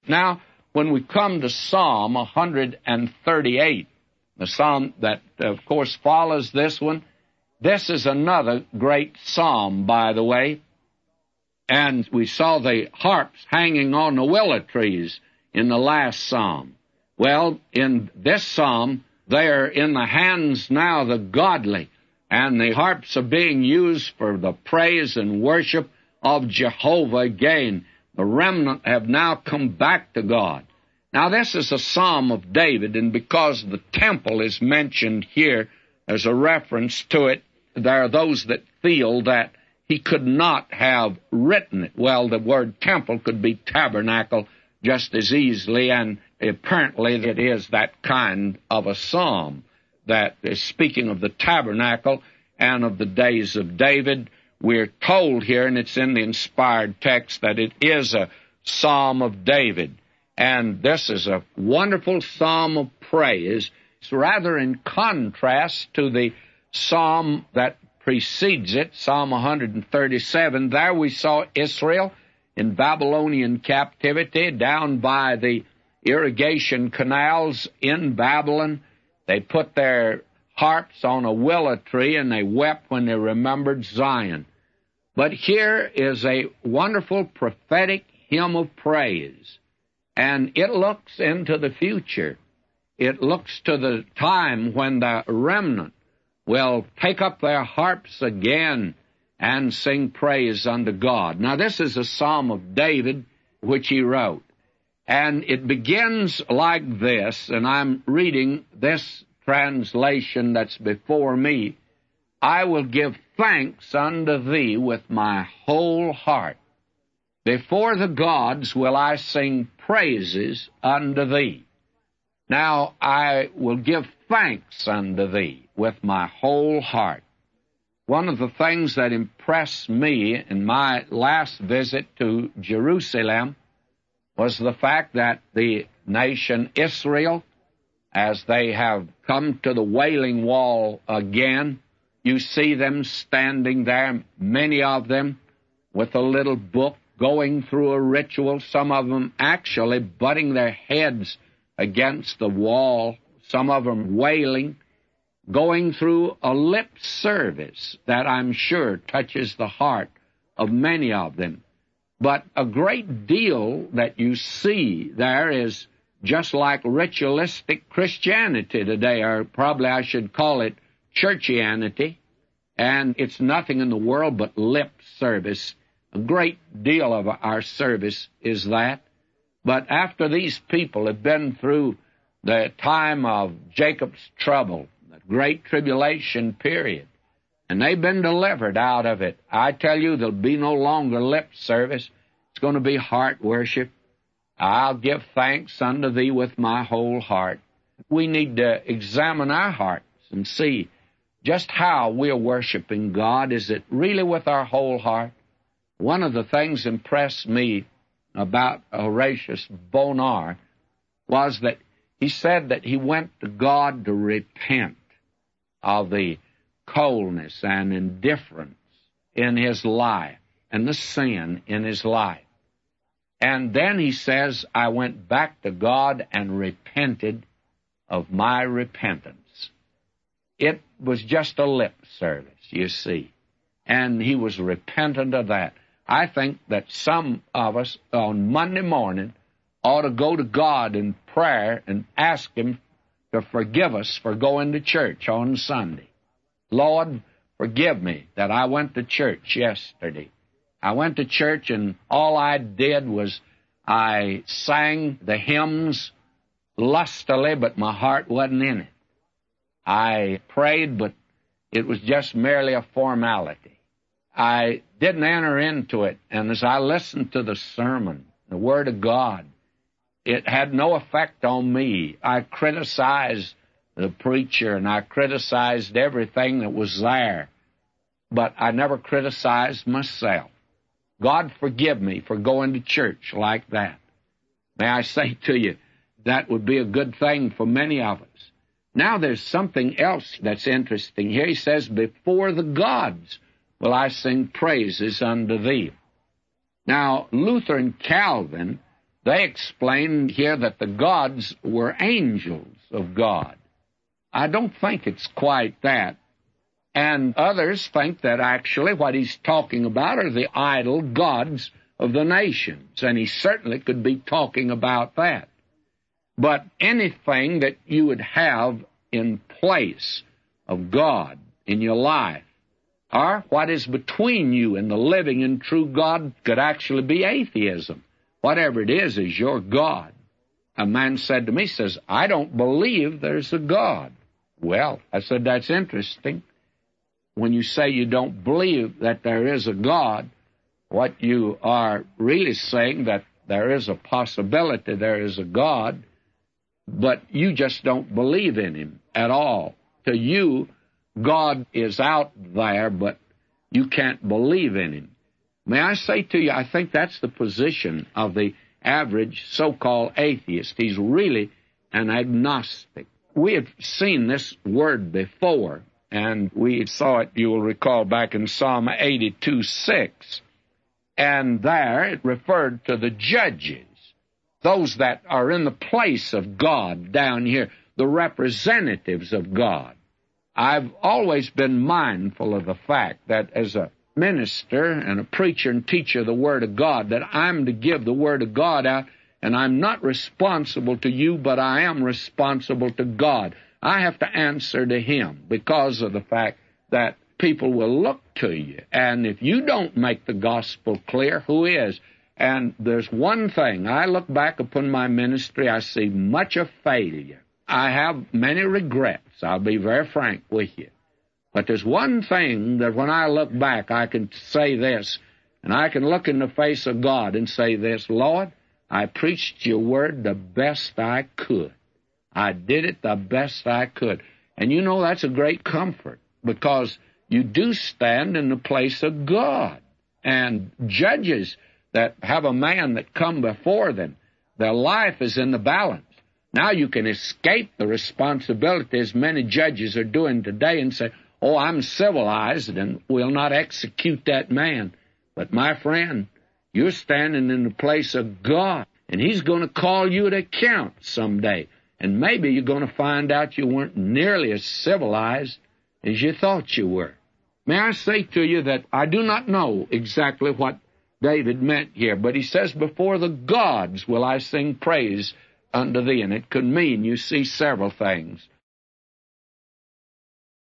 Now, when we come to Psalm 138, the psalm that, of course, follows this one, this is another great psalm, by the way. And we saw the harps hanging on the willow trees in the last psalm. Well, in this psalm, they are in the hands now of the godly, and the harps are being used for the praise and worship of Jehovah again. The remnant have now come back to God. Now, this is a psalm of David, and because the temple is mentioned here as a reference to it, there are those that feel that he could not have written it. Well, the word temple could be tabernacle just as easily, and apparently it is that kind of a psalm that is speaking of the tabernacle and of the days of David. We're told here, and it's in the inspired text, that it is a psalm of David. And this is a wonderful psalm of praise. It's rather in contrast to the psalm that precedes it, Psalm 137. There we saw Israel in Babylonian captivity down by the irrigation canals in Babylon. They put their harps on a willow tree, and they wept when they remembered Zion. But here is a wonderful prophetic hymn of praise, and it looks into the future. It looks to the time when the remnant will take up their harps again and sing praise unto God. Now, this is a psalm of David, which he wrote, and it begins like this, and I'm reading this translation that's before me. I will give thanks unto thee with my whole heart. Before the gods will I sing praises unto thee. Now I will give thanks unto thee with my whole heart. One of the things that impressed me in my last visit to Jerusalem was the fact that the nation Israel, as they have come to the Wailing Wall again, you see them standing there, many of them with a little book, going through a ritual, some of them actually butting their heads against the wall, some of them wailing, going through a lip service that I'm sure touches the heart of many of them. But a great deal that you see there is just like ritualistic Christianity today, or probably I should call it churchianity, and it's nothing in the world but lip service. A great deal of our service is that. But after these people have been through the time of Jacob's trouble, the great tribulation period, and they've been delivered out of it, I tell you, there'll be no longer lip service. It's going to be heart worship. I'll give thanks unto thee with my whole heart. We need to examine our hearts and see just how we're worshiping God. Is it really with our whole heart? One of the things impressed me about Horatius Bonar was that he said that he went to God to repent of the coldness and indifference in his life and the sin in his life. And then he says, I went back to God and repented of my repentance. It was just a lip service, you see, and he was repentant of that. I think that some of us on Monday morning ought to go to God in prayer and ask Him to forgive us for going to church on Sunday. Lord, forgive me that I went to church yesterday. I went to church and all I did was I sang the hymns lustily, but my heart wasn't in it. I prayed, but it was just merely a formality. I didn't enter into it, and as I listened to the sermon, the Word of God, it had no effect on me. I criticized the preacher, and I criticized everything that was there, but I never criticized myself. God forgive me for going to church like that. May I say to you, that would be a good thing for many of us. Now there's something else that's interesting here. He says, before the gods will I sing praises unto thee. Now, Luther and Calvin, They explain here that the gods were angels of God. I don't think it's quite that. And others think that actually what he's talking about are the idol gods of the nations, and he certainly could be talking about that. But anything that you would have in place of God in your life, or what is between you and the living and true God, could actually be atheism. Whatever it is your God. A man said to me, says, I don't believe there's a God. Well, I said, that's interesting. When you say you don't believe that there is a God, what you are really saying that there is a possibility there is a God, but you just don't believe in him at all. To you, God is out there, but you can't believe in him. May I say to you, I think that's the position of the average so-called atheist. He's really an agnostic. We have seen this word before, and we saw it, you will recall, back in Psalm 82:6. And there it referred to the judges, those that are in the place of God down here, the representatives of God. I've always been mindful of the fact that as a minister and a preacher and teacher of the Word of God, that I'm to give the Word of God out, and I'm not responsible to you, but I am responsible to God. I have to answer to him because of the fact that people will look to you. And if you don't make the gospel clear, who is? And there's one thing. I look back upon my ministry, I see much of failure. I have many regrets. I'll be very frank with you. But there's one thing that when I look back, I can say this, and I can look in the face of God and say this, Lord, I preached your word the best I could. I did it the best I could. And you know, that's a great comfort, because you do stand in the place of God. And judges that have a man that come before them, their life is in the balance. Now you can escape the responsibility, as many judges are doing today, and say, oh, I'm civilized and will not execute that man. But my friend, you're standing in the place of God, and he's going to call you to account someday. And maybe you're going to find out you weren't nearly as civilized as you thought you were. May I say to you that I do not know exactly what David meant here, but he says, before the gods will I sing praise unto thee. And it could mean, you see, several things.